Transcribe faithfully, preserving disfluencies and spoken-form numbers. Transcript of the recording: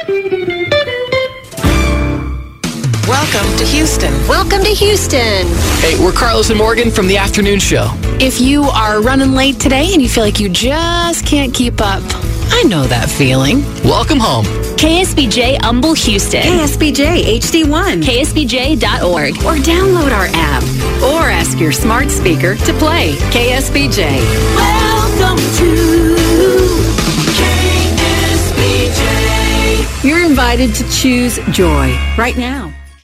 Welcome to Houston. Welcome to Houston. Hey, we're Carlos and Morgan from the Afternoon Show. If you are running late today and you feel like you just can't keep up, I know that feeling. Welcome home. K S B J Humble Houston. K S B J H D one. K S B J dot org. Or download our app. Or ask your smart speaker to play K S B J. Welcome to K S B J. You're invited to choose joy right now.